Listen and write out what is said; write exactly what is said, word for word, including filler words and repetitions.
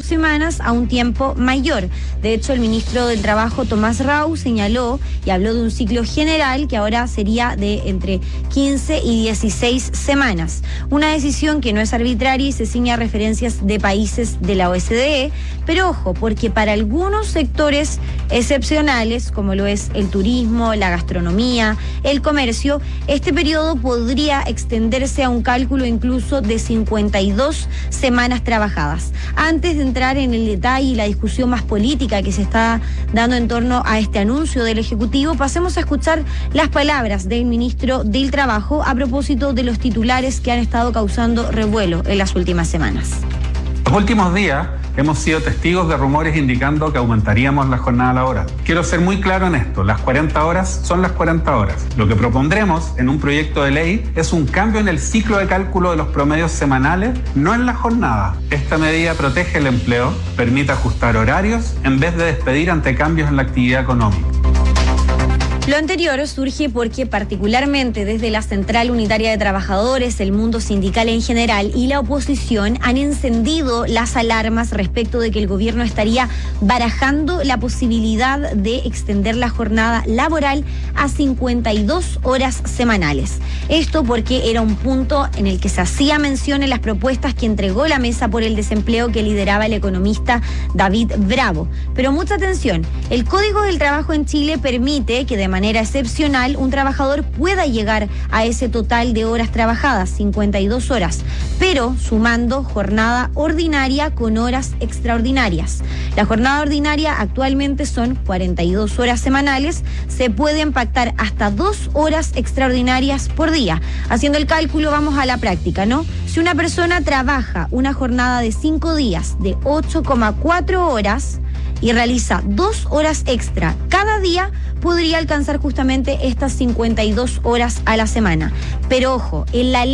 semanas a un tiempo mayor. De hecho, el ministro del Trabajo, Tomás Rau, señaló y habló de un ciclo general que ahora sería de entre quince y dieciséis semanas. Una decisión que no es arbitraria y se ciña a referencias de países de la O E C D E, pero ojo, porque para algunos sectores excepcionales, como lo es el turismo, la gastronomía, el comercio, este periodo podría extenderse a un cálculo incluso de cincuenta y dos semanas trabajadas. Antes de entrar en el detalle y la discusión más política que se está dando en torno a este anuncio del Ejecutivo, pasemos a escuchar las palabras del ministro del Trabajo a propósito de los titulares que han estado causando revuelo en las últimas semanas. Los últimos días hemos sido testigos de rumores indicando que aumentaríamos la jornada laboral. Quiero ser muy claro en esto, las cuarenta horas son las cuarenta horas. Lo que propondremos en un proyecto de ley es un cambio en el ciclo de cálculo de los promedios semanales, no en la jornada. Esta medida protege el empleo, permite ajustar horarios en vez de despedir ante cambios en la actividad económica. Lo anterior surge porque particularmente desde la Central Unitaria de Trabajadores, el mundo sindical en general y la oposición han encendido las alarmas respecto de que el gobierno estaría barajando la posibilidad de extender la jornada laboral a cincuenta y dos horas semanales. Esto porque era un punto en el que se hacía mención en las propuestas que entregó la Mesa por el Desempleo que lideraba el economista David Bravo. Pero mucha atención, el Código del Trabajo en Chile permite que de manera excepcional un trabajador pueda llegar a ese total de horas trabajadas, cincuenta y dos horas, pero sumando jornada ordinaria con horas extraordinarias. La jornada ordinaria actualmente son cuarenta y dos horas semanales, se pueden pactar hasta dos horas extraordinarias por día. Haciendo el cálculo vamos a la práctica, ¿no? Si una persona trabaja una jornada de cinco días de ocho coma cuatro horas y realiza dos horas extra cada día, podría alcanzar justamente estas cincuenta y dos horas a la semana. Pero ojo, en la ley